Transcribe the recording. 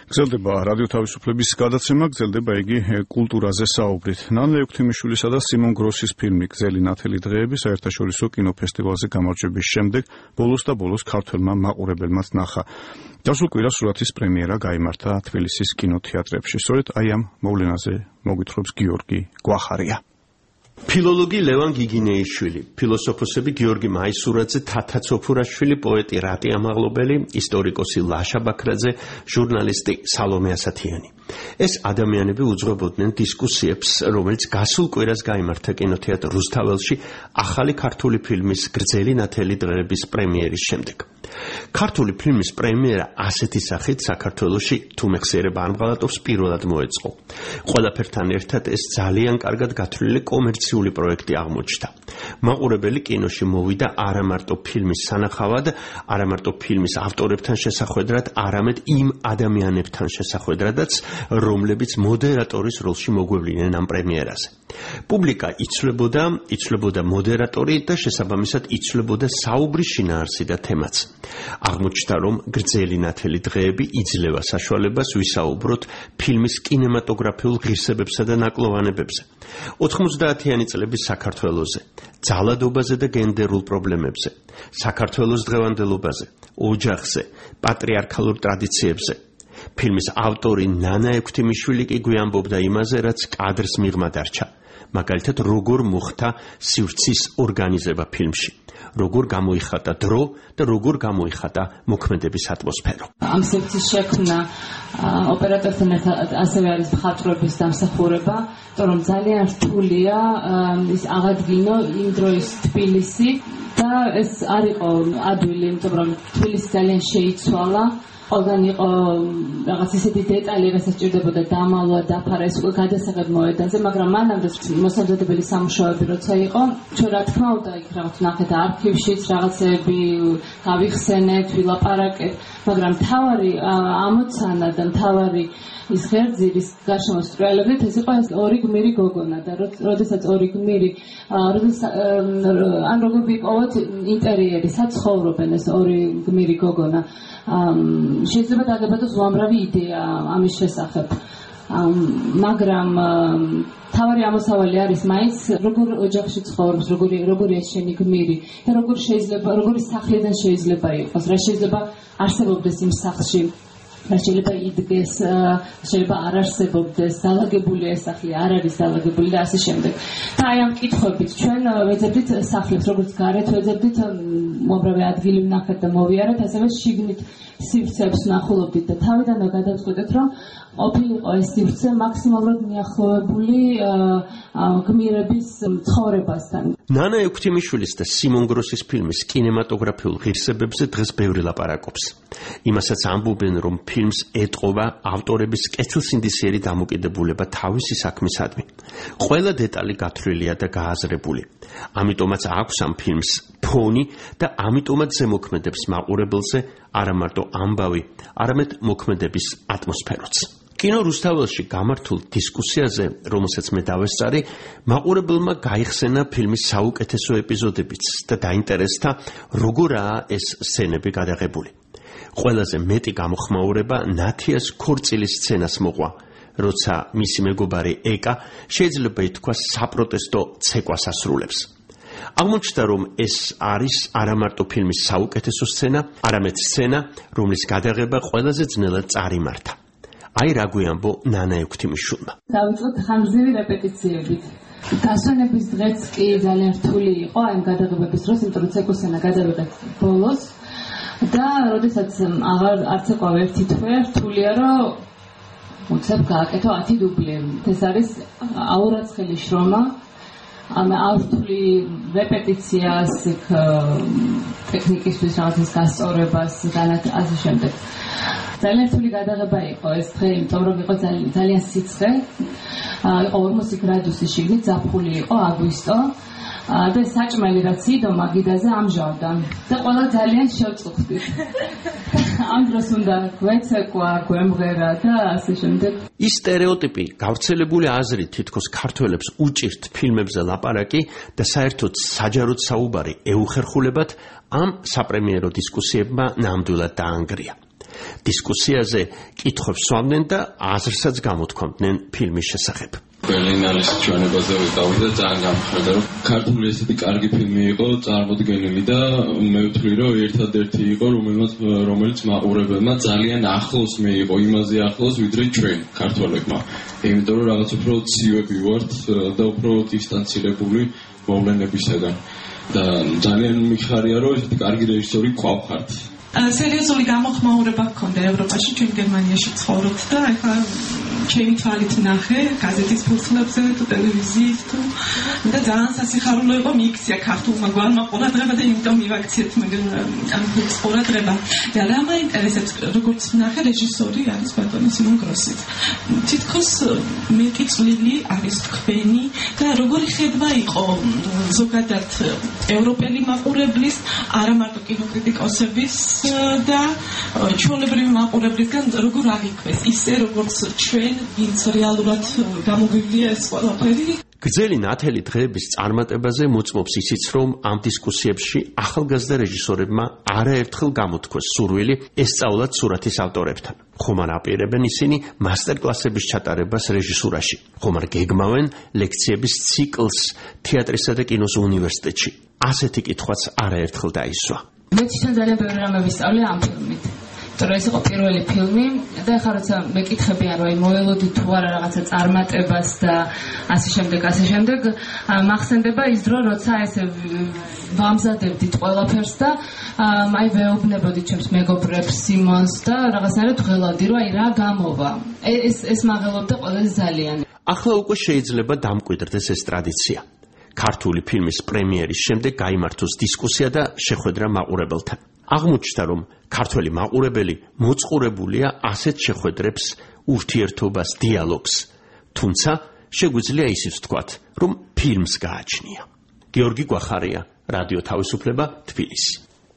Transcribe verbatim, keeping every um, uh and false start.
გრძელდება რადიო თავისუფლების გადაცემა, გრძელდება იგი კულტურაზე საუბრით. ნანა ექვთიმიშვილისა და სიმონ გროსის ფილმი გრძელი ნათელი დღეები საერთაშორისო კინოფესტივალზე გამარჯვების შემდეგ ბოლოს და ბოლოს ქართველმა მაყურებელმაც ნახა. დასულ კვირას სურათის პრემიერა გაიმართა თბილისის კინოთეატრებში. სწორედ აი ამ მოვლენაზე მოგვითხრობს გიორგი გვახარია. ფილოლოგი ლევან გიგინეიშვილი, ფილოსოფოსები გიორგი მაისურაძე, თათა ცოფურაშვილი, პოეტი რატი ამაღლობელი, ისტორიკოსი ლაშა ბაქრაძე, ჟურნალისტი სალომე ასათიანი. ეს ადამიანები უძღვებოდნენ დისკუსიებს, რომელიც გასულ კვირას გაიმართა კინოთეატრ რუსთაველში ახალი ქართული ფილმის გრძელი ნათელი დღეების პრემიერის შემდეგ. ქართული ფილმის პრემიერა ასეთი სახით საქართველოში თუ მეხსიერება არ მღალატობს პირველად მოეწყო. ყველაფერთან ერთად ეს ძალიან კარგად გათვლილი კომერციული პროექტი აღმოჩნდა. მაყურებელი კინოში მოვიდა არა მარტო ფილმის სანახავად, არა მარტო ფილმის ავტორებთან შესახვედრად, არამედ იმ ადამიანებთან შესახვედრადაც, რომლებიც მოდერატორის როლში მოგვევლინენ ამ პრემიერაზე. პუბლიკა იცვლებოდა, იცვლებოდა მოდერატორი და შესაბამისად იცვლებოდა საუბრის შინაარსი და თემაც. აღმოჩნდა, რომ გრძელი ნათელი დღეები იძლევა საშუალებას ვისაუბროთ ფილმის კინემატოგრაფიულ ღირსებებსა და ნაკლოვანებებზე. ოთხმოცდაათიანი წლების საქართველოზე, ძალადობაზე და გენდერულ პრობლემებზე, საქართველოს დღევანდელობაზე, ოჯახზე, პატრიარქალურ ტრადიციებზე. ფილმის ავტორი ნანა ექვთიმიშვილი კი გვიამბობდა იმაზე, რაც კადრს მიღმა დარჩა. მაგალითად, როგორ მოხდა სივრცის ორგანიზება ფილმში, როგორ გამოიხატა დრო და როგორ გამოიხატა მოქმედების ატმოსფერო. ამ სივრცის შექმნა ოპერატორთან ერთად ასევე არის მხატვრობის დამსახურება, რომ ძალიან რთულია ის აღადგინო იმ დროის თბილისი და ეს არ იყო ადვილი, იმიტომ რომ თბილისი ძალიან შეიცვალა. ყველგან იყო რაღაც ისეთი დეტალი, რასაც სჭირდებოდა დამალვა, დაფარა, ეს უკვე გადასაღებ მოედანზე, მაგრამ მანამდე მოსამზადებელი სამუშაოები როცა იყო, ჩვენ რა თქმა უნდა იქ რაღაც ნახეთ არქივშიც რაღაცეები გავიხსენეთ, ვილაპარაკეთ, მაგრამ მთავარი ამოცანა და მთავარი ის ღერძის გარშემო სწრალებით ეს იყო ეს ორი გმირი გოგონა და როდესაც ორი გმირი ან როგორ ვიპოვოთ ინტერიერი, საცხოვრობენ ეს ორი გმირი გოგონა. შეიძლება დაგებადოს უამრავი იდეა ამის შესახებ, მაგრამ თავარი ამოსავალი არის მაინც როგორ ოჯახში ცხოვრობს, როგორი როგორია შენი გმირი და როგორ შეიძლება, როგორი სახლიდან შეიძლება იყოს, რა შეიძლება არსებობდეს იმ სახლში, რა შეიძლება იდგეს, შეიძლება არ არსებობდეს, დალაგებულია ეს სახლი, არ არის დალაგებული და ასე შემდეგ. და აი ამ კითხვებით ჩვენ ვეძებდით სახლებს, როგორც გარეთ ვეძებდით უამრავი ადგილი ვნახეთ და მოვიარეთ, ასევე შიგნით სივრცეებს ვნახულობდით და თავიდანვე გადავწყვეტეთ, რომ ყოფილიყო ეს სივრცე მაქსიმალურად მიახლოებული გმირების ცხოვრებასთან. ნანა ექვთიმიშვილის და სიმონ გროსის ფილმის კინემატოგრაფიულ ღირსებებზე დღეს ბევრი ლაპარაკობს. იმასაც ამბობენ, რომ ფილმს ეტყობა ავტორების კეთილსინდისიერი დამოკიდებულება თავისი საქმისადმი. ყველა დეტალი გათვლილია და გააზრებული. ამიტომაც აქვს ამ ფილმს ფონი და ამიტომაც ზემოქმედებს მაყურებელზე არა მარტო ამბავი, არამედ მოქმედების ატმოსფეროც. კინო რუსთაველში გამართულ დისკუსიაზე, რომელსაც მე დავესწარი, მაყურებელმა გაიხსენა ფილმის საუკეთესო ეპიზოდებიც და დაინტერესდა, როგორაა ეს სცენები გადაღებული. ყველაზე მეტი გამოხმაურება ნათიას ქორწილის სცენას მოყვა, როცა მისი მეგობარი ეკა შეიძლება ითქვას საპროტესტო ცეკვას ასრულებს. აღმოჩნდა, რომ ეს არის არა მარტო ფილმის საუკეთესო სცენა, არამედ სცენა, რომლის გადაღება ყველაზე ძნელად წარიმართა. აი რა გვიამბო ნანა ექვთიმიშვილმა. დავიწყოთ ხანგრძლივი რეპეტიციებით. დასვენების დღეც კი ძალიან რთული იყო ამ გადაღებების დროს, იმიტომ რომ ცეკვასცენა გადავიღეთ ბოლოს და როდესაც აღარ არც ეკვა ერთი თვე, რთულია რომ უცებ გააკეთო ათი დუბლი. ეს არის აურაცხელი შრომა. ამ ავთვლი რეპეტიციას, ტექნიკისთვის რაღაცის გასწორებას და ასე შემდეგ. ძალიან რთული გადაღება იყო ეს დღე, იმიტომ რომ იყო ძალიან სიცხე. იყო ორმოცი გრადუსი შიგნით, ზაფხული იყო, აგვისტო. და საჭმელი რაც იდო მაგიდაზე ამჟავდა და ყველა ძალიან შევწუხდით. ამ დროს უნდა გვეცეკვა, გვემღერა და ასე შემდეგ. ის სტერეოტიპი, გავრცელებული აზრი თითქოს ქართველებს უჭირთ ფილმებზე ლაპარაკი და საერთოდ საჯაროდ საუბარი ეუხერხულებად ამ საპრემიერო დისკუსიებმა ნამდვილად დაანგრია. დისკუსიაზე კითხვებს სვამდნენ და აზრსაც გამოთქვამდნენ ფილმის შესახებ. ბერლინალის ჩვენებაზე ვიყავი და ძალიან გამხარდა, რომ ქართული ესეთი კარგი ფილმი იყო წარმოდგენილი და მე ვთვლი, რომ ერთადერთი იყო, რომელმაც რომელიც მაყურებელმა ძალიან ახლოს მეიყო, იმაზე ახლოს, ვიდრე ჩვენ ქართველებმა. იმიტომ რომ რაღაც უფრო ცივები ვართ და უფრო დისტანცირებული მოვლენებისაგან. და ძალიან მიხარია, რომ ესეთი კარგი რეჟისორი გვყავთ. სერიოზული გამოხმაურება გქონდა ევროპაში, ჩვენ გერმანიაში ცხოვრობთ და ახლა ჩემი თვალით ნახე გაზეთის ფურცლებზე თუ ტელევიზიით თუ და ძალიან სასიხარულო იყო მიიქცია ქართულმა გვარმა ყურადღება და იმიტომ მივაქციეთ ამ ფილმს ყურადღება. და რა მაინტერესებს, როგორც ნახე რეჟისორი არის ბატონი სიმონ გროსი. თითქოს მეტი წვლილი არის თქვენი და როგორი ხედვა იყო ზოგადად ევროპელი მაყურებლის, არა მარტო კინოკრიტიკოსების და ჩვეულებრივი მაყურებლისგან როგორ აღიქვეს ისე როგორც ჩვენ ვინც რეალურად გამოგვივლია ეს ყველაფერი. გრძელი ნათელი დღეების წარმატებაზე მოწმობს ისიც, რომ ამ დისკუსიებში ახალგაზრდა რეჟისორებმა არაერთხელ გამოთქვეს სურვილი ესწავლათ სურათის ავტორებთან. ხომ არ აპირებენ ისინი მასტერკლასების ჩატარებას რეჟისურაში. ხომ არ გეგმავენ ლექციების ციკლს თეატრისა და კინოს უნივერსიტეტში. ასეთი კითხვაც არაერთხელ დაისვა. მე თვითონ ძალიან ბევრი რამე ვისწავლე ამ ფილმით. იმიტომ რომ ეს იყო პირველი ფილმი და ახლა როცა მეკითხებიან, რომ აი მოელოდი თუ არა რაღაცა წარმატებას და ასე შემდეგ, ასე შემდეგ, მახსენდება ის დრო, როცა ესე ვამზადებდით ყველაფერს და აი ვეუბნებოდით ჩემს მეგობრებს სიმონს და რაღაცნაირად ვღელავდი, რომ აი რა გამოვა. ეს ეს მაღელობდა ყველაზე ძალიან. ახლა უკვე შეიძლება დამკვიდრდეს ეს ტრადიცია. ქართული ფილმის პრემიერის შემდეგ გაიმართოს დისკუსია და შეხვედრა მაყურებელთან. აღმოჩნდა, რომ ქართველი მაყურებელი მოწყურებულია ასეთ შეხვედრებს, ურთიერთობას, დიალოგს. თუმცა შეგვიძლია ისიც ვთქვათ, რომ ფილმს გააჩნია. გიორგი გვახარია, რადიო თავისუფლება, თბილისი.